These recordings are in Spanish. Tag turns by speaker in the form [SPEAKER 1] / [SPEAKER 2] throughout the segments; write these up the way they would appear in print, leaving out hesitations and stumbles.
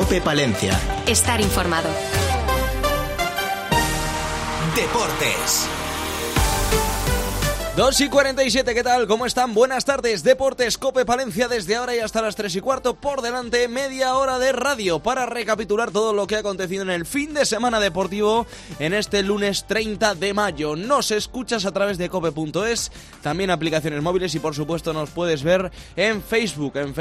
[SPEAKER 1] COPE Palencia.
[SPEAKER 2] Estar informado.
[SPEAKER 1] Deportes.
[SPEAKER 3] 2:47, ¿qué tal? ¿Cómo están? Buenas tardes. Deportes COPE Palencia desde ahora y hasta las 3:15. Por delante, media hora de radio para recapitular todo lo que ha acontecido en el fin de semana deportivo en este lunes 30 de mayo. Nos escuchas a través de cope.es, también aplicaciones móviles y por supuesto nos puedes ver en Facebook, en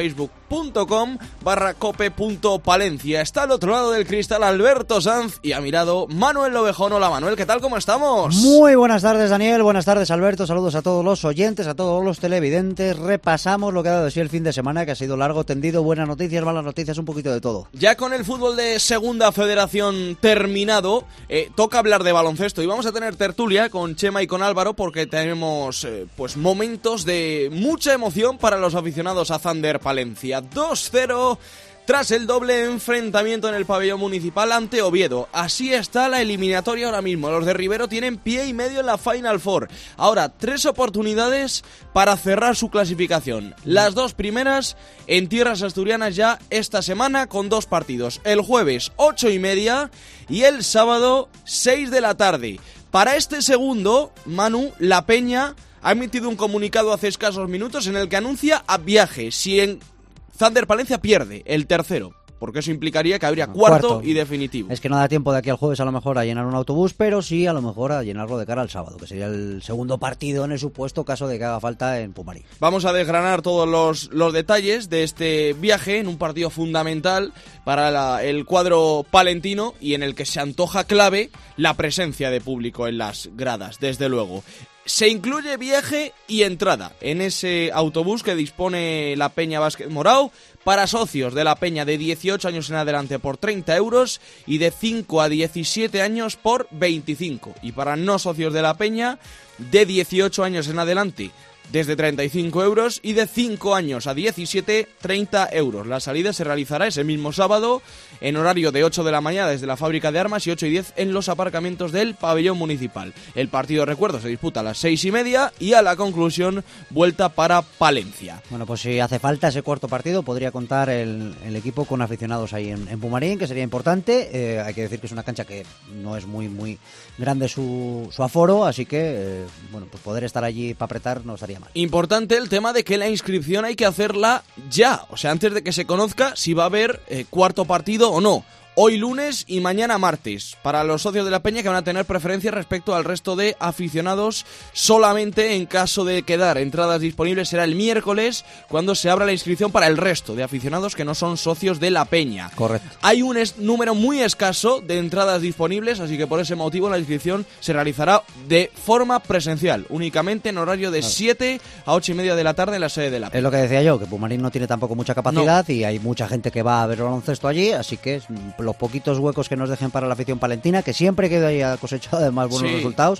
[SPEAKER 3] facebook.com/cope.palencia. Está al otro lado del cristal Alberto Sanz y a mi lado Manuel Lovejón. Hola Manuel, ¿qué tal? ¿Cómo estamos?
[SPEAKER 4] Muy buenas tardes Daniel, buenas tardes Alberto, saludos a todos los oyentes, a todos los televidentes. Repasamos lo que ha dado de sí el fin de semana, que ha sido largo, tendido, buenas noticias, malas noticias, un poquito de todo.
[SPEAKER 3] Ya con el fútbol de segunda federación terminado, toca hablar de baloncesto y vamos a tener tertulia con Chema y con Álvaro porque tenemos pues momentos de mucha emoción para los aficionados a Thunder Palencia. 2-0 tras el doble enfrentamiento en el pabellón municipal ante Oviedo. Así está la eliminatoria ahora mismo. Los de Rivero tienen pie y medio en la Final Four. Ahora, 3 oportunidades para cerrar su clasificación. Las 2 primeras en tierras asturianas ya esta semana con 2 partidos. El jueves 8:30 y el sábado 6 de la tarde. Para este segundo, Manu, La Peña ha emitido un comunicado hace escasos minutos en el que anuncia a viaje si en Thunder Palencia pierde el tercero, porque eso implicaría que habría cuarto y definitivo.
[SPEAKER 4] Es que no da tiempo de aquí al jueves a lo mejor a llenar un autobús, pero sí a lo mejor a llenarlo de cara al sábado, que sería el segundo partido en el supuesto caso de que haga falta en Pumarín.
[SPEAKER 3] Vamos a desgranar todos los detalles de este viaje en un partido fundamental para el cuadro palentino y en el que se antoja clave la presencia de público en las gradas, desde luego. Se incluye viaje y entrada en ese autobús que dispone la Peña Básquet Morao para socios de la Peña de 18 años en adelante por 30 euros y de 5 a 17 años por 25. Y para no socios de la Peña de 18 años en adelante desde 35 euros y de 5 años a 17, 30 euros. La salida se realizará ese mismo sábado en horario de 8 de la mañana desde la fábrica de armas y 8:10 en los aparcamientos del pabellón municipal. El partido, recuerdo, se disputa a las 6:30 y a la conclusión vuelta para Palencia.
[SPEAKER 4] Bueno, pues si hace falta ese cuarto partido podría contar el equipo con aficionados ahí en Pumarín, que sería importante. Hay que decir que es una cancha que no es muy grande su aforo, así que bueno, pues poder estar allí para apretar no estaría mal.
[SPEAKER 3] Importante el tema de que la inscripción hay que hacerla ya, o sea, antes de que se conozca si va a haber cuarto partido o no. Hoy lunes y mañana martes, para los socios de la Peña que van a tener preferencia respecto al resto de aficionados. Solamente en caso de quedar entradas disponibles será el miércoles cuando se abra la inscripción para el resto de aficionados que no son socios de la Peña.
[SPEAKER 4] Correcto.
[SPEAKER 3] Hay un número muy escaso de entradas disponibles, así que por ese motivo la inscripción se realizará de forma presencial, únicamente en horario de 7 a 8:30 de la tarde en la sede de la Peña.
[SPEAKER 4] Es lo que decía yo, que Pumarín no tiene tampoco mucha capacidad y hay mucha gente que va a ver baloncesto allí, así que los poquitos huecos que nos dejen para la afición palentina, que siempre que haya cosechado además buenos resultados,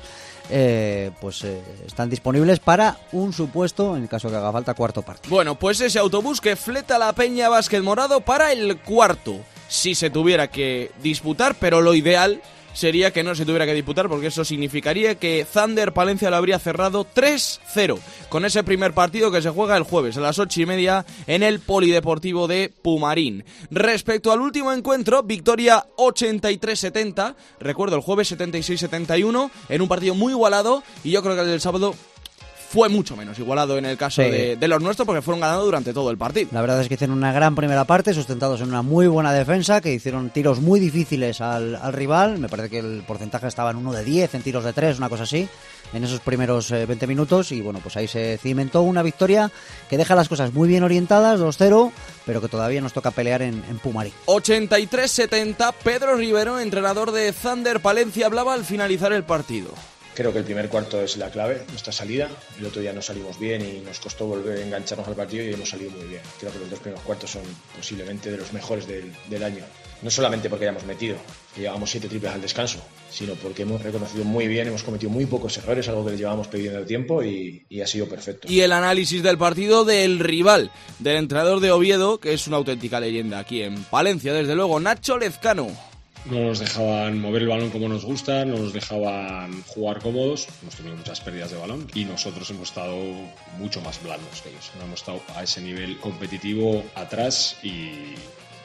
[SPEAKER 4] están disponibles para un supuesto, en el caso que haga falta, cuarto partido.
[SPEAKER 3] Bueno, pues ese autobús que fleta la Peña Básquet Morado para el cuarto, si se tuviera que disputar, pero lo ideal sería que no se tuviera que disputar, porque eso significaría que Thunder Palencia lo habría cerrado 3-0 con ese primer partido que se juega el jueves a las 8:30 en el Polideportivo de Pumarín. Respecto al último encuentro, victoria 83-70, recuerdo el jueves 76-71 en un partido muy igualado, y yo creo que el del sábado fue mucho menos igualado en el caso de los nuestros, porque fueron ganando durante todo el partido.
[SPEAKER 4] La verdad es que hicieron una gran primera parte, sustentados en una muy buena defensa, que hicieron tiros muy difíciles al rival. Me parece que el porcentaje estaba en 1 de 10 en tiros de 3, una cosa así, en esos primeros 20 minutos. Y bueno, pues ahí se cimentó una victoria que deja las cosas muy bien orientadas, 2-0, pero que todavía nos toca pelear en Pumarín.
[SPEAKER 3] 83-70, Pedro Rivero, entrenador de Thunder Palencia, hablaba al finalizar el partido.
[SPEAKER 5] Creo que el primer cuarto es la clave, nuestra salida. El otro día no salimos bien y nos costó volver a engancharnos al partido y hemos salido muy bien. Creo que los 2 primeros cuartos son posiblemente de los mejores del año. No solamente porque hayamos metido, que llevamos 7 triples al descanso, sino porque hemos reconocido muy bien, hemos cometido muy pocos errores, algo que les llevábamos pidiendo el tiempo y ha sido perfecto.
[SPEAKER 3] Y el análisis del partido del rival, del entrenador de Oviedo, que es una auténtica leyenda aquí en Palencia, desde luego, Nacho Lezcano.
[SPEAKER 6] No nos dejaban mover el balón como nos gusta, no nos dejaban jugar cómodos, hemos tenido muchas pérdidas de balón y nosotros hemos estado mucho más blandos que ellos. No hemos estado a ese nivel competitivo atrás y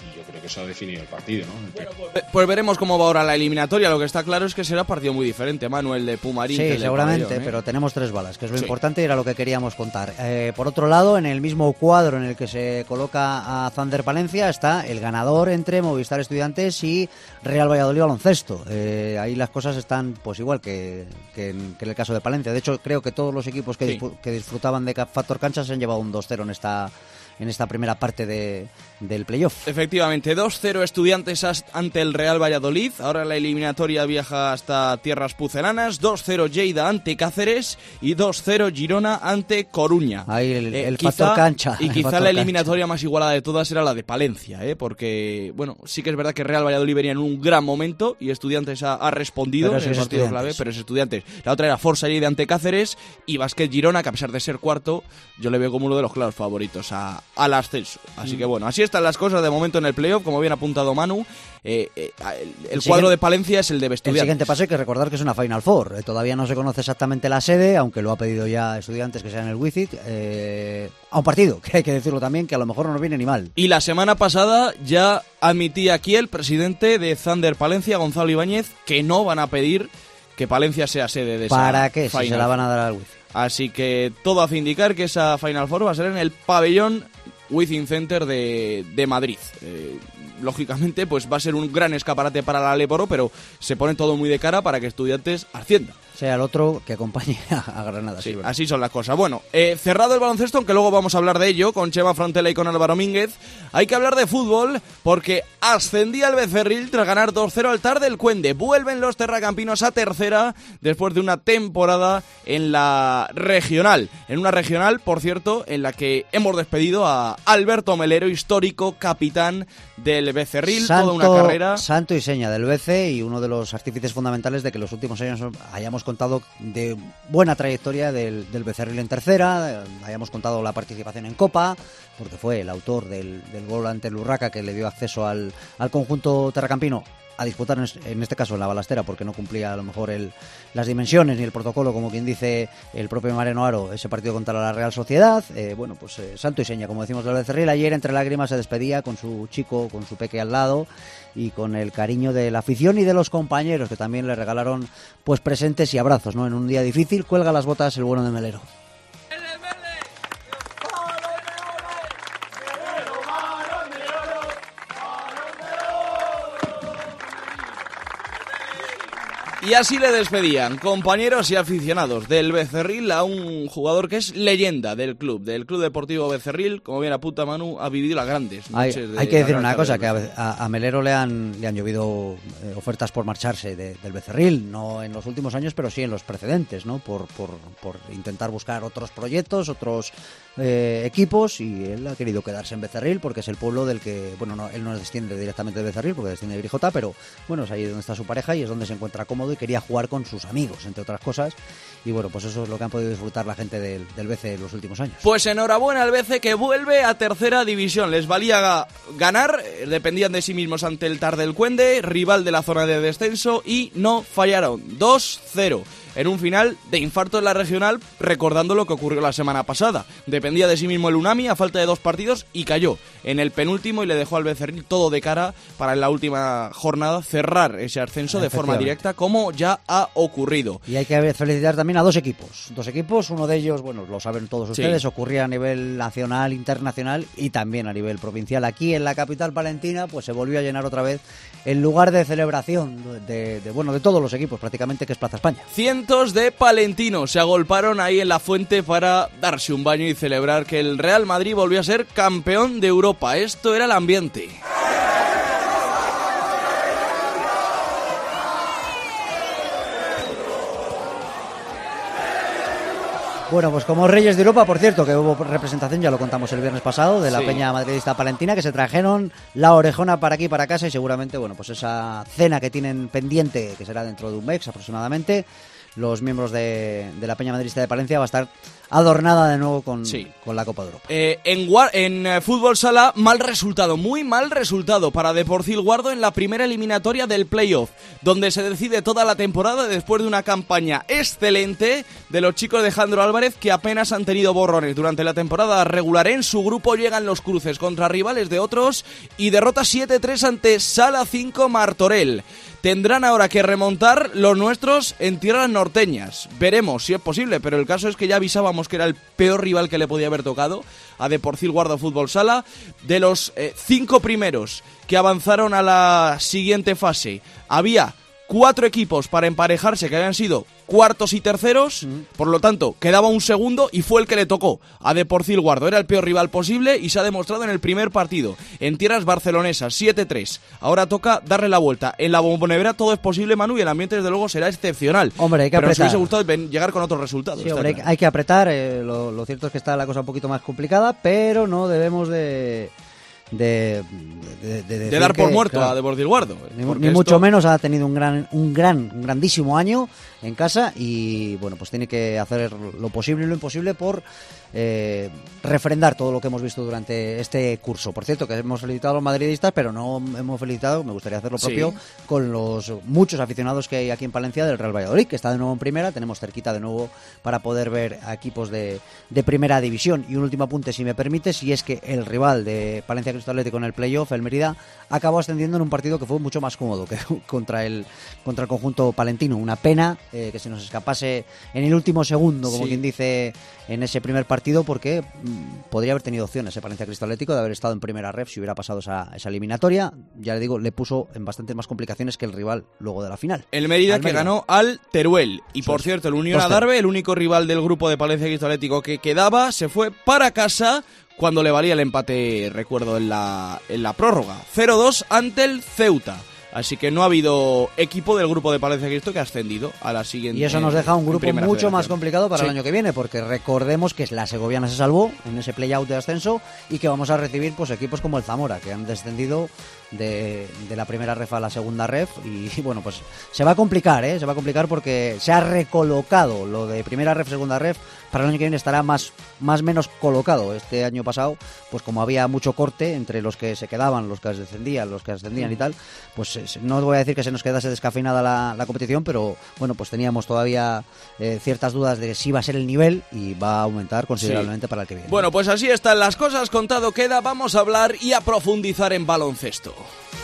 [SPEAKER 6] y yo creo que eso ha definido el partido, ¿no?
[SPEAKER 3] Pues veremos cómo va ahora la eliminatoria. Lo que está claro es que será partido muy diferente, Manuel, de Pumarín.
[SPEAKER 4] Sí,
[SPEAKER 3] que el del
[SPEAKER 4] seguramente,
[SPEAKER 3] Pabellón,
[SPEAKER 4] pero tenemos 3 balas, que es lo
[SPEAKER 3] Sí.
[SPEAKER 4] importante y era lo que queríamos contar. Por otro lado, en el mismo cuadro en el que se coloca a Thunder Palencia está el ganador entre Movistar Estudiantes y Real Valladolid Baloncesto. Ahí las cosas están pues igual que en el caso de Palencia. De hecho, creo que todos los equipos que,
[SPEAKER 3] Sí.
[SPEAKER 4] que disfrutaban de Factor Cancha se han llevado un 2-0 en esta primera parte del playoff.
[SPEAKER 3] Efectivamente, 2-0 Estudiantes ante el Real Valladolid. Ahora la eliminatoria viaja hasta tierras pucelanas. 2-0 Lleida ante Cáceres y 2-0 Girona ante Coruña.
[SPEAKER 4] Ahí el factor cancha.
[SPEAKER 3] Y
[SPEAKER 4] el
[SPEAKER 3] quizá
[SPEAKER 4] factor
[SPEAKER 3] la
[SPEAKER 4] cancha.
[SPEAKER 3] eliminatoria más igualada de todas era la de Palencia, porque, bueno, sí que es verdad que Real Valladolid venía en un gran momento y Estudiantes ha respondido
[SPEAKER 4] Pero
[SPEAKER 3] en el
[SPEAKER 4] es
[SPEAKER 3] partido
[SPEAKER 4] Estudiantes.
[SPEAKER 3] clave, pero es Estudiantes. La otra era Forza Lleida ante Cáceres y Basket Girona, que a pesar de ser cuarto, yo le veo como uno de los claros favoritos al ascenso. Así que bueno, así están las cosas de momento en el playoff, como bien ha apuntado Manu. El cuadro de Palencia es el de
[SPEAKER 4] El
[SPEAKER 3] Estudiantes.
[SPEAKER 4] siguiente paso hay que recordar que es una Final Four. Todavía no se conoce exactamente la sede, aunque lo ha pedido ya Estudiantes que sea en el Wizzit. A un partido, que hay que decirlo también, que a lo mejor no nos viene ni mal.
[SPEAKER 3] Y la semana pasada ya admitía aquí el presidente de Thunder Palencia, Gonzalo Ibáñez, que no van a pedir que Palencia sea sede de esa
[SPEAKER 4] ¿Para qué? Si
[SPEAKER 3] Final
[SPEAKER 4] se la van a
[SPEAKER 3] Four.
[SPEAKER 4] dar al Wizzit.
[SPEAKER 3] Así que todo hace indicar que esa Final Four va a ser en el pabellón Wizzing Center de Madrid. Lógicamente, pues va a ser un gran escaparate para la Leporo, pero se pone todo muy de cara para que Estudiantes ascienda.
[SPEAKER 4] Sea el otro que acompañe a Granada.
[SPEAKER 3] Sí,
[SPEAKER 4] ¿verdad?
[SPEAKER 3] así son las cosas. Bueno, cerrado el baloncesto, aunque luego vamos a hablar de ello con Chema Frontela y con Álvaro Mínguez, hay que hablar de fútbol porque ascendía el Becerril tras ganar 2-0 al Tar del Cuende. Vuelven los terracampinos a tercera después de una temporada en la regional. En una regional, por cierto, en la que hemos despedido a Alberto Melero, histórico capitán del Becerril, toda una carrera.
[SPEAKER 4] Santo y seña del BC y uno de los artífices fundamentales de que los últimos años hayamos contado de buena trayectoria del Becerril en tercera, hayamos contado la participación en Copa, porque fue el autor del gol ante el Urraca que le dio acceso al conjunto terracampino a disputar en este caso en la Balastera, porque no cumplía a lo mejor las dimensiones ni el protocolo, como quien dice el propio Mariano Aro, ese partido contra la Real Sociedad. Santo y seña, como decimos del Becerril. Ayer entre lágrimas se despedía con su chico, con su peque al lado y con el cariño de la afición y de los compañeros que también le regalaron pues presentes y abrazos, ¿no? En un día difícil cuelga las botas el bueno de Melero.
[SPEAKER 3] Y así le despedían compañeros y aficionados del Becerril a un jugador que es leyenda del Club Deportivo Becerril. Como bien apunta Manu, ha vivido las grandes noches.
[SPEAKER 4] Hay que decir una
[SPEAKER 3] la
[SPEAKER 4] cosa, que
[SPEAKER 3] del
[SPEAKER 4] a Melero le han llovido ofertas por marcharse del Becerril, no en los últimos años, pero sí en los precedentes, ¿no? Por intentar buscar otros proyectos, otros equipos, y él ha querido quedarse en Becerril porque es el pueblo del que, bueno, no, él no desciende directamente de Becerril porque desciende de Grijota, pero bueno, es ahí donde está su pareja y es donde se encuentra cómodo y quería jugar con sus amigos, entre otras cosas, y bueno, pues eso es lo que han podido disfrutar la gente del BC en los últimos años.
[SPEAKER 3] Pues enhorabuena al BC, que vuelve a tercera división. Les valía ganar, dependían de sí mismos ante el Tar del Cuende, rival de la zona de descenso, y no fallaron. 2-0. En un final de infarto en la regional, recordando lo que ocurrió la semana pasada. Dependía de sí mismo el Unami a falta de 2 partidos y cayó en el penúltimo y le dejó al Becerril todo de cara para en la última jornada cerrar ese ascenso de forma directa, como ya ha ocurrido.
[SPEAKER 4] Y hay que felicitar también a dos equipos, uno de ellos, bueno, lo saben todos ustedes, ocurría a nivel nacional, internacional y también a nivel provincial. Aquí en la capital palentina pues se volvió a llenar otra vez el lugar de celebración de todos los equipos prácticamente, que es Plaza España.
[SPEAKER 3] Cientos de palentinos se agolparon ahí en la fuente para darse un baño y celebrar que el Real Madrid volvió a ser campeón de Europa. Esto era el ambiente.
[SPEAKER 4] Bueno, pues como Reyes de Europa, por cierto, que hubo representación, ya lo contamos el viernes pasado, de la
[SPEAKER 3] Sí.
[SPEAKER 4] Peña Madridista Palentina, que se trajeron la orejona para aquí, para casa, y seguramente, bueno, pues esa cena que tienen pendiente, que será dentro de un mes aproximadamente, los miembros de la Peña Madridista de Palencia va a estar adornada de nuevo con la Copa de Europa.
[SPEAKER 3] En fútbol sala, mal resultado, muy mal resultado para Deportivo Guardo en la primera eliminatoria del playoff, donde se decide toda la temporada después de una campaña excelente de los chicos de Jandro Álvarez, que apenas han tenido borrones durante la temporada regular. En su grupo llegan los cruces contra rivales de otros y derrota 7-3 ante Sala 5 Martorell. Tendrán ahora que remontar los nuestros en tierras norteñas. Veremos si es posible, pero el caso es que ya avisábamos que era el peor rival que le podía haber tocado a Deportivo Guardo Fútbol Sala. De los 5 primeros que avanzaron a la siguiente fase, había 4 equipos para emparejarse que habían sido cuartos y terceros, por lo tanto quedaba un segundo y fue el que le tocó a Deportivo Guardo. Era el peor rival posible y se ha demostrado en el primer partido en tierras barcelonesas, 7-3. Ahora toca darle la vuelta. En la Bombonera todo es posible, Manu, y el ambiente desde luego será excepcional.
[SPEAKER 4] Hombre, hay que
[SPEAKER 3] pero
[SPEAKER 4] apretar.
[SPEAKER 3] nos hubiese gustado llegar con otros resultados.
[SPEAKER 4] Sí, hombre, hay que apretar. Lo cierto es que está la cosa un poquito más complicada, pero no debemos de
[SPEAKER 3] dar por muerto,
[SPEAKER 4] claro,
[SPEAKER 3] a Deportivo Guardo.
[SPEAKER 4] Ni mucho menos. Ha tenido un grandísimo año en casa y bueno, pues tiene que hacer lo posible y lo imposible por refrendar todo lo que hemos visto durante este curso. Por cierto, que hemos felicitado a los madridistas, pero no hemos felicitado, me gustaría hacer lo propio, con los muchos aficionados que hay aquí en Palencia del Real Valladolid, que está de nuevo en primera. Tenemos cerquita de nuevo para poder ver a equipos de primera división. Y un último apunte, si me permites, y es que el rival de Palencia Cristo Atlético en el playoff, el Mérida, acabó ascendiendo en un partido que fue mucho más cómodo que contra el conjunto palentino. Una pena que se nos escapase en el último segundo, como quien dice, en ese primer partido, porque podría haber tenido opciones Palencia Cristo Atlético de haber estado en primera ref si hubiera pasado esa eliminatoria. Ya le digo, le puso en bastantes más complicaciones que el rival luego de la final.
[SPEAKER 3] El Mérida que ganó al Teruel. Y por cierto, el Unión Adarve, el único rival del grupo de Palencia Cristo Atlético que quedaba, se fue para casa cuando le valía el empate, recuerdo, en la prórroga. 0-2 ante el Ceuta. Así que no ha habido equipo del grupo de Palencia Cristo que ha ascendido a la siguiente.
[SPEAKER 4] Y eso nos deja un grupo mucho más complicado para
[SPEAKER 3] el
[SPEAKER 4] año que viene, porque recordemos que la Segoviana se salvó en ese play-out de ascenso y que vamos a recibir pues equipos como el Zamora, que han descendido de la primera ref a la segunda ref. Y bueno, pues se va a complicar, se va a complicar porque se ha recolocado lo de primera ref, segunda ref. Para el año que viene estará más menos colocado. Este año pasado, pues como había mucho corte entre los que se quedaban, los que descendían, los que ascendían y tal, pues no voy a decir que se nos quedase descafeinada la competición, pero bueno, pues teníamos todavía ciertas dudas de si va a ser el nivel, y va a aumentar considerablemente para el que viene.
[SPEAKER 3] Bueno, pues así están las cosas, contado queda. Vamos a hablar y a profundizar en baloncesto.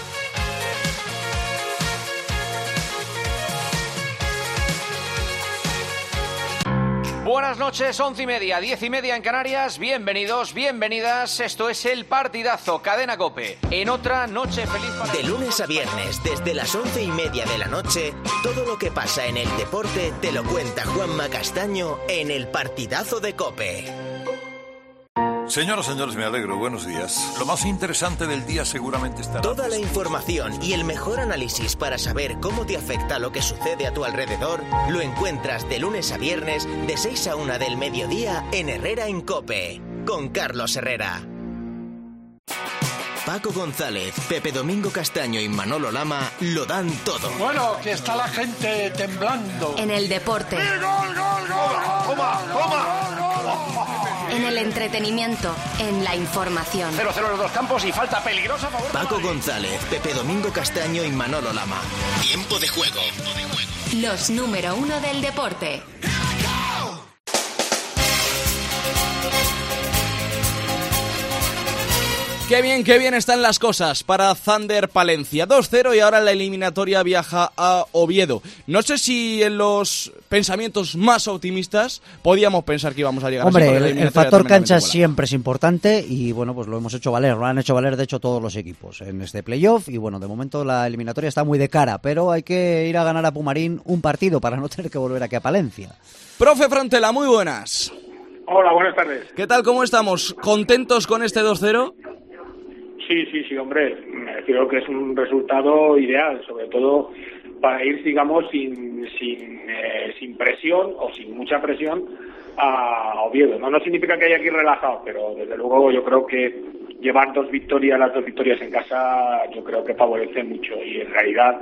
[SPEAKER 2] Buenas noches, 11:30, 10:30 en Canarias. Bienvenidos, bienvenidas. Esto es El Partidazo, Cadena COPE. En otra noche feliz para...
[SPEAKER 1] De lunes a viernes, desde las 11:30 de la noche, todo lo que pasa en el deporte te lo cuenta Juanma Castaño en El Partidazo de COPE.
[SPEAKER 7] Señoras, señores, me alegro. Buenos días. Lo más interesante del día seguramente estará...
[SPEAKER 1] Toda la información y el mejor análisis para saber cómo te afecta lo que sucede a tu alrededor lo encuentras de lunes a viernes de 6 a 1 del mediodía en Herrera en COPE, con Carlos Herrera. Paco González, Pepe Domingo Castaño y Manolo Lama lo dan todo.
[SPEAKER 8] Bueno, que está la gente temblando.
[SPEAKER 9] En el deporte.
[SPEAKER 8] ¡Gol, gol, gol! ¡Toma, toma!
[SPEAKER 9] En el entretenimiento, en la información.
[SPEAKER 2] 0-0 en los dos campos y falta peligrosa a favor.
[SPEAKER 1] Paco González, Pepe Domingo Castaño y Manolo Lama. Tiempo de juego.
[SPEAKER 9] Los número 1 del deporte.
[SPEAKER 3] Qué bien están las cosas para Thunder Palencia. 2-0 y ahora la eliminatoria viaja a Oviedo. No sé si en los pensamientos más optimistas podíamos pensar que íbamos a llegar.
[SPEAKER 4] Hombre,
[SPEAKER 3] así,
[SPEAKER 4] el factor cancha siempre es importante y bueno, pues lo hemos hecho valer. Lo han hecho valer de hecho todos los equipos en este playoff y bueno, de momento la eliminatoria está muy de cara, pero hay que ir a ganar a Pumarín un partido para no tener que volver aquí a Palencia.
[SPEAKER 3] Profe Frontela, muy buenas.
[SPEAKER 10] Hola, buenas tardes.
[SPEAKER 3] ¿Qué tal? ¿Cómo estamos? ¿Contentos con este 2-0?
[SPEAKER 10] Sí, hombre, creo que es un resultado ideal, sobre todo para ir, digamos, sin presión o sin mucha presión a Oviedo. No significa que haya que ir relajado, pero desde luego yo creo que llevar las dos victorias en casa, yo creo que favorece mucho y en realidad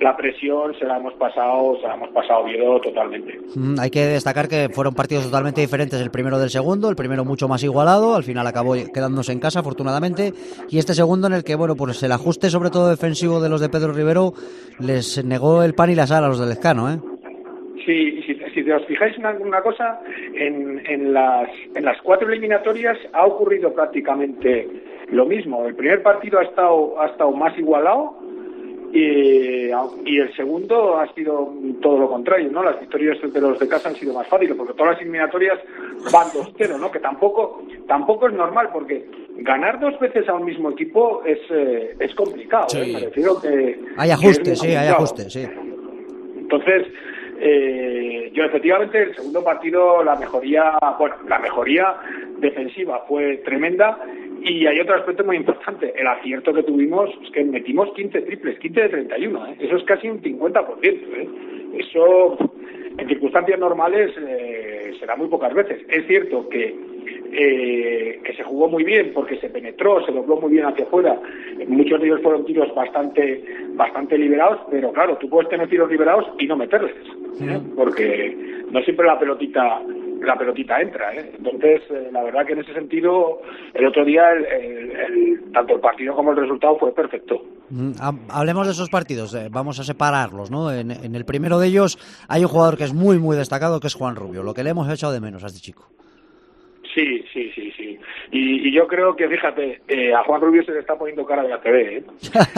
[SPEAKER 10] la presión se la hemos pasado Oviedo totalmente.
[SPEAKER 4] Hay que destacar que fueron partidos totalmente diferentes el primero del segundo, el primero mucho más igualado, al final acabó quedándose en casa afortunadamente, y este segundo en el que, bueno, pues el ajuste sobre todo defensivo de los de Pedro Rivero les negó el pan y la sal a los del Lezcano, ¿eh?
[SPEAKER 10] Sí, si os fijáis en alguna cosa, en las 4 eliminatorias ha ocurrido prácticamente lo mismo. El primer partido ha estado más igualado y el segundo ha sido todo lo contrario, ¿no? Las victorias de los de casa han sido más fáciles, porque todas las eliminatorias van 2-0, ¿no? Que tampoco es normal, porque ganar 2 veces a un mismo equipo es complicado,
[SPEAKER 3] sí.
[SPEAKER 10] Me refiero que...
[SPEAKER 4] Hay ajuste, sí, hay ajuste, sí.
[SPEAKER 10] Entonces... yo efectivamente el segundo partido la mejoría defensiva fue tremenda, y hay otro aspecto muy importante, el acierto que tuvimos es que metimos 15 triples, 15 de 31, eso es casi un 50%, eso en circunstancias normales se da muy pocas veces. Es cierto que se jugó muy bien porque se penetró, se dobló muy bien hacia afuera, muchos de ellos fueron tiros bastante liberados, pero claro, tú puedes tener tiros liberados y no meterles, porque no siempre la pelotita entra, Entonces, la verdad que en ese sentido, el otro día tanto el partido como el resultado fue perfecto.
[SPEAKER 4] Hablemos de esos partidos, vamos a separarlos, ¿no? En el primero de ellos hay un jugador que es muy muy destacado, que es Juan Rubio, lo que le hemos echado de menos a este chico.
[SPEAKER 10] Sí. Y yo creo que, fíjate, a Juan Rubio se le está poniendo cara de la TV, ¿eh?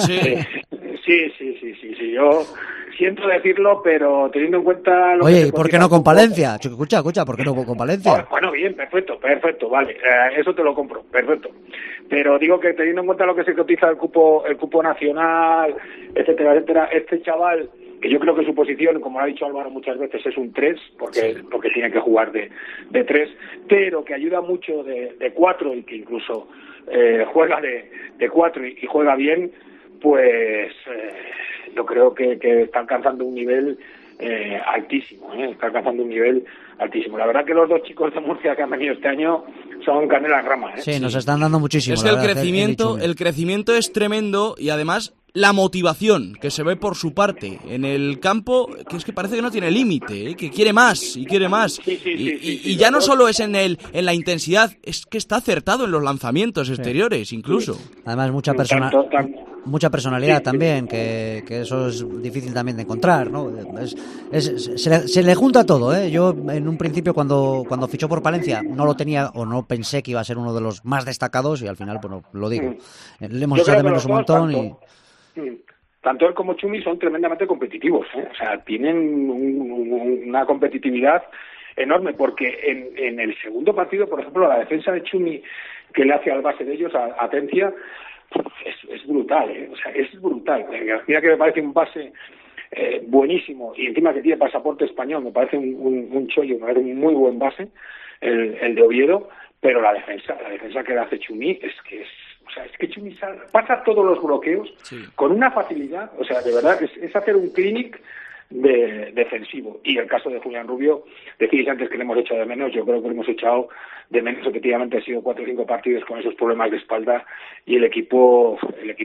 [SPEAKER 10] Sí. Yo siento decirlo, pero teniendo en cuenta...
[SPEAKER 4] Oye, ¿y por qué no con Palencia? Escucha, ¿por qué no con Palencia?
[SPEAKER 10] Bueno, bien, perfecto, vale, eso te lo compro, perfecto. Pero digo que teniendo en cuenta lo que se cotiza el cupo nacional, etcétera, este chaval... que yo creo que su posición, como ha dicho Álvaro muchas veces, es un 3, porque tiene que jugar de 3, pero que ayuda mucho de 4 y que incluso juega de 4 y juega bien, pues yo creo que está alcanzando un nivel altísimo, está alcanzando un nivel altísimo. La verdad que los 2 chicos de Murcia que han venido este año son canela en rama,
[SPEAKER 4] Sí, nos están dando muchísimo.
[SPEAKER 3] Es que el crecimiento es tremendo, y además la motivación que se ve por su parte en el campo, que es que parece que no tiene límite, que quiere más y quiere más. Y ya no solo es en la intensidad, es que está acertado en los lanzamientos exteriores, incluso.
[SPEAKER 4] Sí. Además mucha personalidad también, que eso es difícil también de encontrar, ¿no? Se le junta todo, ¿eh? Yo en un principio cuando fichó por Palencia no lo tenía, o no pensé que iba a ser uno de los más destacados, y al final, bueno, lo digo. Le hemos echado de menos un montón
[SPEAKER 10] Tanto él como Chumi son tremendamente competitivos, O sea, tienen una competitividad enorme, porque en el segundo partido, por ejemplo, la defensa de Chumi que le hace al base de ellos, a Atencia, es brutal, O sea, es brutal. Mira que me parece un base buenísimo, y encima que tiene pasaporte español, me parece un chollo, me parece un muy buen base, el de Oviedo, pero la defensa que le hace Chumi es que Chumi pasa todos los bloqueos con una facilidad, o sea, de verdad, es hacer un clinic defensivo. Y el caso de Julián Rubio, decíais antes que le hemos echado de menos, yo creo que le hemos echado de menos. Efectivamente, ha sido 4 o 5 partidos con esos problemas de espalda, y el equipo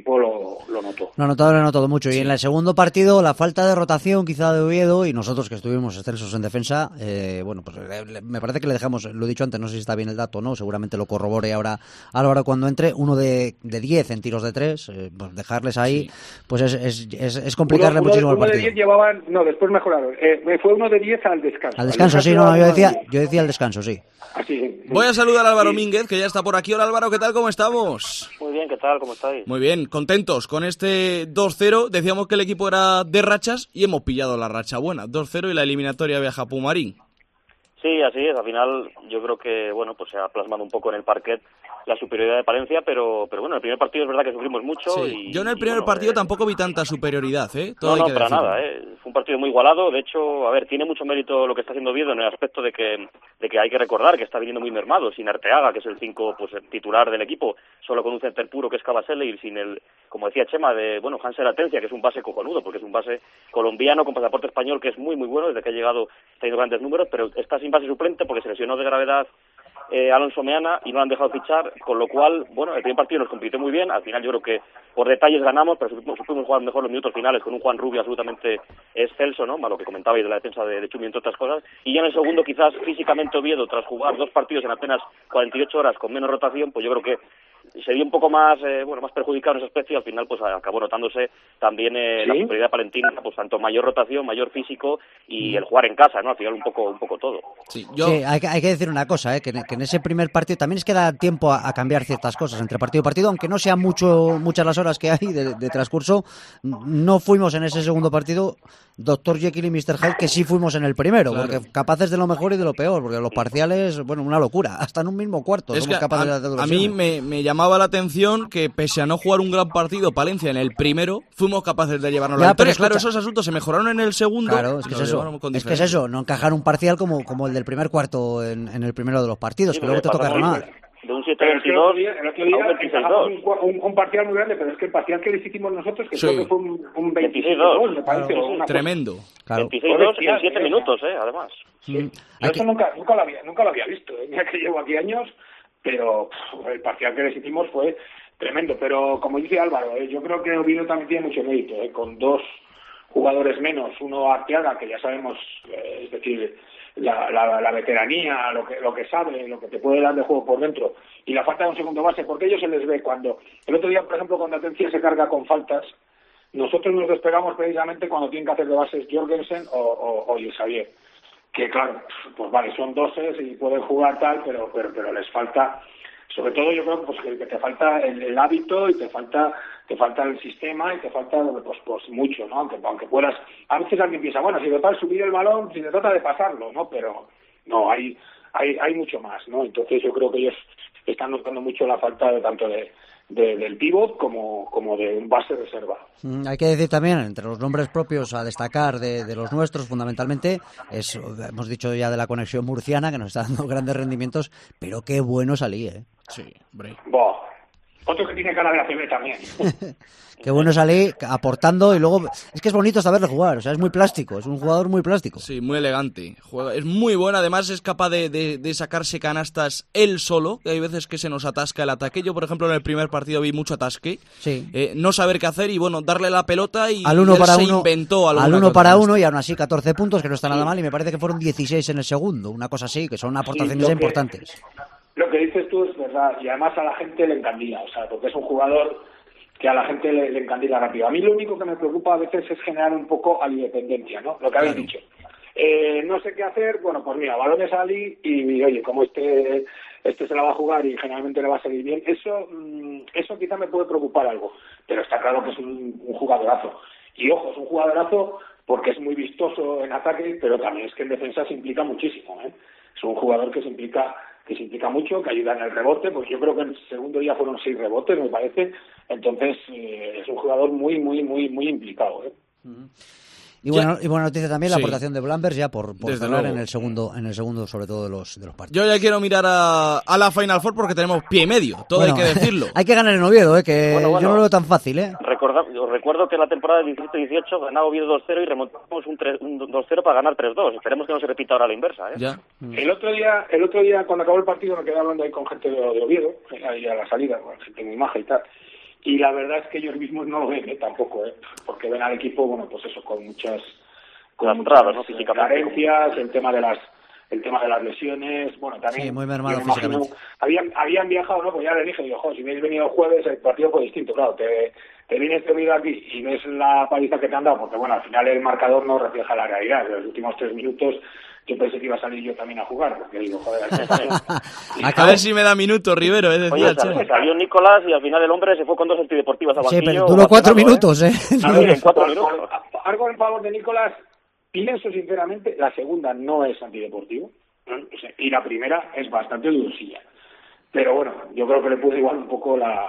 [SPEAKER 10] lo notó.
[SPEAKER 4] Lo ha notado mucho. Y en el segundo partido, la falta de rotación quizá de Oviedo, y nosotros que estuvimos excelsos en defensa, bueno, pues me parece que le dejamos, lo he dicho antes, no sé si está bien el dato, ¿no? Seguramente lo corrobore ahora cuando entre, 1 de 10 en tiros de 3, pues dejarles ahí, pues es complicarle muchísimo el partido.
[SPEAKER 10] 1 de 10 llevaban, no, después mejoraron, fue 1 de 10 al descanso.
[SPEAKER 4] Al descanso, sí, no, yo decía al descanso, sí.
[SPEAKER 10] Así.
[SPEAKER 3] Voy a saludar a Álvaro Mínguez, que ya está por aquí. Hola Álvaro, ¿qué tal? ¿Cómo estamos?
[SPEAKER 11] Muy bien, ¿qué tal? ¿Cómo estáis?
[SPEAKER 3] Muy bien, contentos con este 2-0. Decíamos que el equipo era de rachas y hemos pillado la racha buena. 2-0 y la eliminatoria viaja a Pumarín.
[SPEAKER 11] Sí, así es. Al final yo creo que bueno, pues se ha plasmado un poco en el parquet la superioridad de Palencia, pero bueno, el primer partido es verdad que sufrimos mucho.
[SPEAKER 3] Sí. Yo en el primer partido tampoco vi tanta superioridad,
[SPEAKER 11] Todo no, para nada, Fue un partido muy igualado. De hecho, a ver, tiene mucho mérito lo que está haciendo Oviedo en el aspecto de que hay que recordar que está viniendo muy mermado, sin Arteaga, que es el 5 pues el titular del equipo, solo con un center puro que es Cabasele, y sin el, como decía Chema, de Hansel Atencia, que es un base cojonudo, porque es un base colombiano con pasaporte español que es muy muy bueno, desde que ha llegado está teniendo grandes números, pero está sin base suplente porque se lesionó de gravedad Alonso Meana y no lo han dejado fichar, con lo cual, bueno, el primer partido nos compitió muy bien, al final yo creo que por detalles ganamos, pero supimos jugar mejor los minutos finales con un Juan Rubio absolutamente excelso, ¿no? Lo que comentabais de la defensa de Chumi, entre otras cosas, y ya en el segundo quizás físicamente Oviedo, tras jugar 2 partidos en apenas 48 horas con menos rotación, pues yo creo que se vio un poco más más perjudicado en ese aspecto y al final pues acabó notándose también la superioridad palentina, pues tanto mayor rotación, mayor físico y el jugar en casa, ¿no? Al final un poco todo.
[SPEAKER 4] Sí, hay que decir una cosa, que en ese primer partido también es que da tiempo a cambiar ciertas cosas entre partido y partido, aunque no sean muchas las horas que hay de transcurso. No fuimos en ese segundo partido Dr. Jekyll y Mr. Hyde, que sí fuimos en el primero, claro, porque capaces de lo mejor y de lo peor, porque los parciales, bueno, una locura, hasta en un mismo cuarto
[SPEAKER 3] es
[SPEAKER 4] somos
[SPEAKER 3] que
[SPEAKER 4] capaces de hacer.
[SPEAKER 3] A mí me llamaba la atención que pese a no jugar un gran partido Palencia en el primero, fuimos capaces de llevarnos la victoria. Claro, esos asuntos se mejoraron en el segundo.
[SPEAKER 4] Claro, es que es eso, no encajar un parcial como el del primer cuarto en el primero de los partidos, sí, que luego te toca remar.
[SPEAKER 11] De un 7-22 a un 26-2.
[SPEAKER 10] Un parcial muy grande, pero es que el parcial que le hicimos nosotros, que creo que fue un 26-2, me parece.
[SPEAKER 3] Claro. Tremendo.
[SPEAKER 11] Claro. 26-2 en 7 minutos, además.
[SPEAKER 10] Sí. Yo eso nunca lo había visto, mira que llevo aquí años, pero el parcial que les hicimos fue tremendo. Pero como dice Álvaro, yo creo que Oviedo también tiene mucho mérito, con 2 jugadores menos, uno Arteaga, que ya sabemos, es decir, la veteranía, lo que sabe, lo que te puede dar de juego por dentro, y la falta de un segundo base, porque ellos se les ve cuando, el otro día, por ejemplo, cuando Atencia se carga con faltas, nosotros nos despegamos precisamente cuando tienen que hacer de bases Jorgensen o Xavier, que claro, pues vale, son 12 y pueden jugar tal, pero les falta, sobre todo yo creo pues, que te falta el hábito y te falta el sistema y te falta pues mucho, ¿no? Aunque puedas, a veces alguien piensa, bueno, si total subir el balón, si se trata de pasarlo, ¿no? Pero no, hay mucho más, ¿no? Entonces yo creo que ellos están notando mucho la falta de tanto del pívot como de un base reserva.
[SPEAKER 4] Hay que decir también, entre los nombres propios a destacar de los nuestros, fundamentalmente, hemos dicho ya de la conexión murciana, que nos está dando grandes rendimientos, pero qué bueno salí, ¿eh?
[SPEAKER 3] Sí, hombre.
[SPEAKER 10] Otro que tiene cara de ACB también.
[SPEAKER 4] Qué bueno salí aportando y luego es que es bonito saberle jugar, o sea, es muy plástico, es un jugador muy plástico.
[SPEAKER 3] Sí, muy elegante, es muy bueno, además es capaz de sacarse canastas él solo, que hay veces que se nos atasca el ataque. Yo, por ejemplo, en el primer partido vi mucho atasque,
[SPEAKER 4] sí.
[SPEAKER 3] No saber qué hacer y bueno, darle la pelota y
[SPEAKER 4] al uno para
[SPEAKER 3] se
[SPEAKER 4] uno,
[SPEAKER 3] inventó
[SPEAKER 4] al 1 para 1 y aún así 14 puntos, que no está nada mal, y me parece que fueron 16 en el segundo, una cosa así, que son aportaciones importantes.
[SPEAKER 10] Lo que dices tú es verdad, y además a la gente le encandila, o sea, porque es un jugador que a la gente le encandila rápido. A mí lo único que me preocupa a veces es generar un poco independencia, ¿no? Lo que habéis dicho. No sé qué hacer, bueno, pues mira, balones a Ali y oye, como este se la va a jugar y generalmente le va a salir bien, eso quizá me puede preocupar algo, pero está claro que es un jugadorazo. Y ojo, es un jugadorazo porque es muy vistoso en ataque, pero también es que en defensa se implica muchísimo, ¿eh? Es un jugador que se implica mucho, que ayuda en el rebote, pues yo creo que en el segundo día fueron 6 rebotes, me parece. Entonces es un jugador muy implicado, ¿eh?
[SPEAKER 4] Y buena noticia también la aportación de Blambers ya por cerrar en el segundo sobre todo de los partidos.
[SPEAKER 3] Yo ya quiero mirar a la Final Four porque tenemos pie y medio, todo hay que decirlo.
[SPEAKER 4] Hay que ganar en Oviedo, que yo no lo veo tan fácil,
[SPEAKER 11] Os recuerdo que en la temporada 17-18 ganaba Oviedo 2-0 y remontamos un 2-0 para ganar 3-2. Esperemos que no se repita ahora la inversa, ¿eh?
[SPEAKER 3] Ya.
[SPEAKER 10] El otro día cuando acabó el partido me quedé hablando ahí con gente de Oviedo, ahí a la salida, con gente muy maja y tal. Y la verdad es que ellos mismos no lo ven, tampoco, porque ven al equipo, bueno, pues eso, con muchas
[SPEAKER 11] ¿no?
[SPEAKER 10] carencias, el tema de las lesiones, bueno, también.
[SPEAKER 4] Sí, muy mermado físicamente.
[SPEAKER 10] Habían viajado, ¿no? Pues ya les dije, digo, si habéis venido el jueves, el partido fue distinto, claro, te vienes de aquí y ves la paliza que te han dado, porque bueno, al final el marcador no refleja la realidad. En los últimos 3 minutos yo pensé que iba a salir yo también a jugar, porque digo, joder,
[SPEAKER 3] a ver si me da minutos, Rivero,
[SPEAKER 11] Oye, salió Nicolás y al final el hombre se fue con 2 antideportivas al banquillo.
[SPEAKER 4] Sí, pero duró 4 minutos,
[SPEAKER 11] A ver, en 4 minutos.
[SPEAKER 10] Algo en favor de Nicolás, pienso sinceramente, la segunda no es antideportivo, ¿no? Y la primera es bastante dulcilla. Pero bueno, yo creo que le puso igual un poco la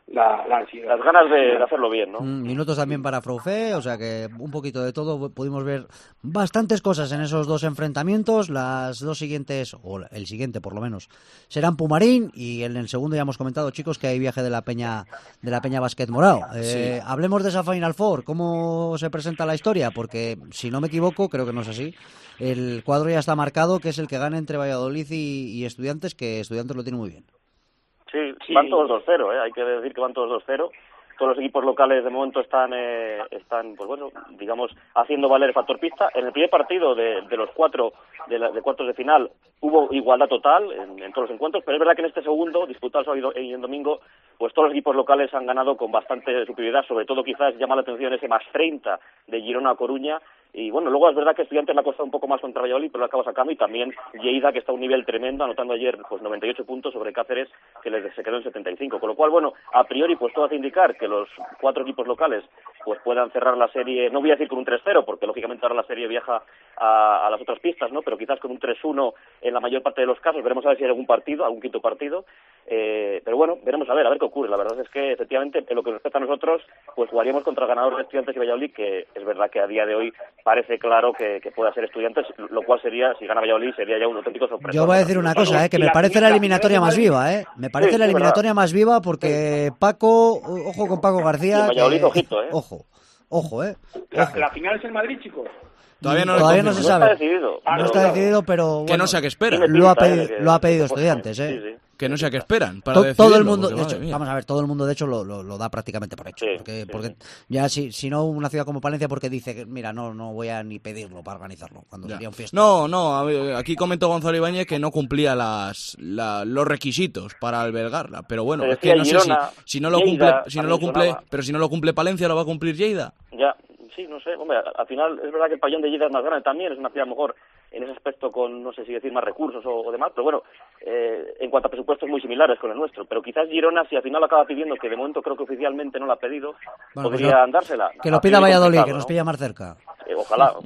[SPEAKER 10] la ansiedad.
[SPEAKER 11] Las ganas de hacerlo bien, ¿no?
[SPEAKER 4] Minutos también para Froufé, o sea que un poquito de todo. Pudimos ver bastantes cosas en esos dos enfrentamientos. Las dos siguientes, o el siguiente por lo menos, serán Pumarín, y en el segundo ya hemos comentado, chicos, que hay viaje de la Peña Basquet Morao.
[SPEAKER 3] Sí.
[SPEAKER 4] Hablemos de esa Final Four. ¿Cómo se presenta la historia? Porque, si no me equivoco, creo que no es así, el cuadro ya está marcado, que es el que gane entre Valladolid y Estudiantes, que Estudiantes lo tiene muy bien.
[SPEAKER 11] Sí, van todos 2-0, hay que decir que van todos 2-0. Todos los equipos locales de momento están pues bueno, digamos, haciendo valer el factor pista. En el primer partido de los 4 de cuartos de final hubo igualdad total en todos los encuentros, pero es verdad que en este segundo, disputado el sábado y el domingo, pues todos los equipos locales han ganado con bastante superioridad. Sobre todo quizás llama la atención ese más 30 de Girona a Coruña. Y bueno, luego es verdad que Estudiantes le ha costado un poco más contra Valladolid, pero lo acaba sacando, y también Lleida, que está a un nivel tremendo, anotando ayer pues 98 puntos sobre Cáceres, que se quedó en 75. Con lo cual, bueno, a priori pues todo hace indicar que los 4 equipos locales pues puedan cerrar la serie, no voy a decir con un 3-0, porque lógicamente ahora la serie viaja a las otras pistas, ¿no? Pero quizás con un 3-1 en la mayor parte de los casos. Veremos a ver si hay algún quinto partido. Pero bueno, veremos a ver qué ocurre. La verdad es que efectivamente, en lo que nos respecta a nosotros, pues jugaríamos contra el ganador de Estudiantes y Valladolid, que es verdad que a día de hoy parece claro que pueda ser Estudiantes, lo cual sería, si gana Valladolid, sería ya un auténtico sorpresa.
[SPEAKER 4] Yo voy a decir una cosa, que me parece la eliminatoria más viva, Me parece la eliminatoria más viva porque Paco, ojo con Paco García.
[SPEAKER 11] Valladolid, ojito,
[SPEAKER 4] Ojo.
[SPEAKER 10] ¿La final es en Madrid, chicos?
[SPEAKER 4] Todavía no se sabe.
[SPEAKER 11] No
[SPEAKER 4] está decidido, pero bueno,
[SPEAKER 3] que no sé a qué esperan.
[SPEAKER 4] Lo ha pedido Estudiantes,
[SPEAKER 11] Sí.
[SPEAKER 3] Que no sé a qué esperan para
[SPEAKER 4] todo el mundo,
[SPEAKER 3] porque,
[SPEAKER 4] de hecho, vamos a ver, todo el mundo de hecho lo da prácticamente por hecho, porque ya si no una ciudad como Palencia, porque dice que mira, no voy a ni pedirlo para organizarlo cuando sería un fiesta.
[SPEAKER 3] No, a ver, aquí comentó Gonzalo Ibáñez que no cumplía los requisitos para albergarla, pero bueno, es que no sé si no lo cumple, pero si no lo cumple Palencia, ¿lo va a cumplir Lleida?
[SPEAKER 11] Ya. Sí, no sé, hombre, al final es verdad que el pabellón de Lleida es más grande también, es una ciudad mejor en ese aspecto con, no sé si decir, más recursos o demás, pero bueno, en cuanto a presupuestos muy similares con el nuestro, pero quizás Girona, si al final lo acaba pidiendo, que de momento creo que oficialmente no la ha pedido, podría dársela.
[SPEAKER 4] Que lo pida Valladolid, que nos pilla más cerca.
[SPEAKER 11] Ojalá.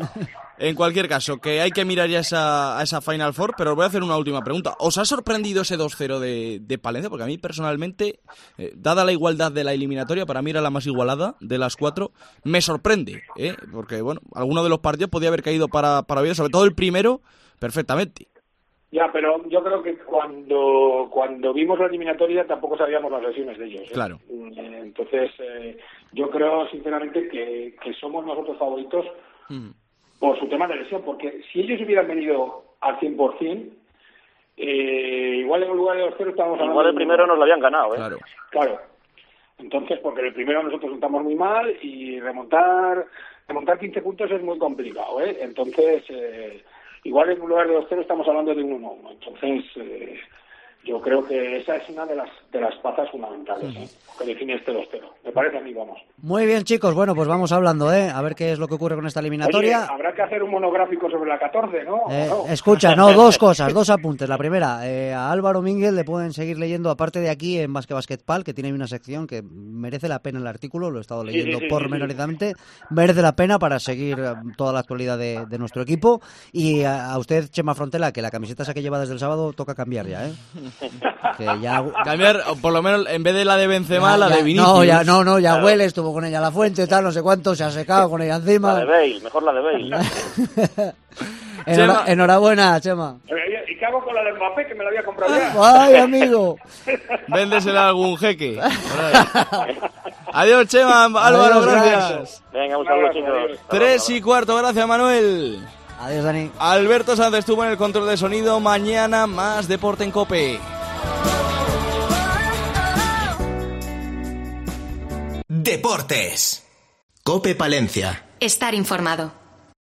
[SPEAKER 3] En cualquier caso, que hay que mirar ya a esa Final Four, pero os voy a hacer una última pregunta. ¿Os ha sorprendido ese 2-0 de Palencia? Porque a mí personalmente, dada la igualdad de la eliminatoria, para mí era la más igualada de las 4, me sorprende, porque bueno, alguno de los partidos podía haber caído para Oviedo, sobre todo el primero, perfectamente.
[SPEAKER 10] Ya, pero yo creo que cuando vimos la eliminatoria tampoco sabíamos las lesiones de ellos.
[SPEAKER 3] Claro.
[SPEAKER 10] Entonces, yo creo sinceramente que somos nosotros favoritos por su tema de lesión, porque si ellos hubieran venido al 100%, igual en lugar de los 0 estábamos hablando...
[SPEAKER 11] Igual el primero nos lo habían ganado,
[SPEAKER 10] Claro. Entonces, porque el primero nosotros estamos muy mal y remontar 15 puntos es muy complicado, Entonces... igual en lugar de 2-0 estamos hablando de 1-1. Entonces, yo creo que esa es una de las bazas fundamentales que define este 2-0. Me parece a mí, vamos.
[SPEAKER 4] Muy bien, chicos. Bueno, pues vamos hablando, a ver qué es lo que ocurre con esta eliminatoria.
[SPEAKER 10] Oye, habrá que hacer un monográfico sobre la 14, ¿no?
[SPEAKER 4] Escucha, dos cosas, dos apuntes. La primera, a Álvaro Mínguez le pueden seguir leyendo, aparte de aquí, en Basketball, que tiene una sección que merece la pena el artículo, lo he estado leyendo pormenorizadamente, merece la pena para seguir toda la actualidad de nuestro equipo. Y a usted, Chema Frontela, que la camiseta esa que lleva desde el sábado toca cambiar ya, Que ya...
[SPEAKER 3] Cambiar, por lo menos, en vez de la de Benzema, la de Vinicius.
[SPEAKER 4] Ya huele, estuvo con ella a la fuente, tal, no sé cuánto, se ha secado con ella encima.
[SPEAKER 11] La de Bale, mejor la de Bale.
[SPEAKER 4] Enhorabuena, Chema.
[SPEAKER 10] ¿Y qué hago con la de Mbappé, que me la había comprado ya?
[SPEAKER 4] ¡Ay, amigo!
[SPEAKER 3] Véndesela a algún jeque. Adiós, Chema, Álvaro, gracias.
[SPEAKER 11] Venga, un saludo, chicos.
[SPEAKER 3] 3:15, gracias, Manuel.
[SPEAKER 4] Adiós, Dani.
[SPEAKER 3] Alberto Sanz estuvo en el control de sonido. Mañana más deporte en COPE.
[SPEAKER 1] Deportes. COPE Palencia.
[SPEAKER 9] Estar informado.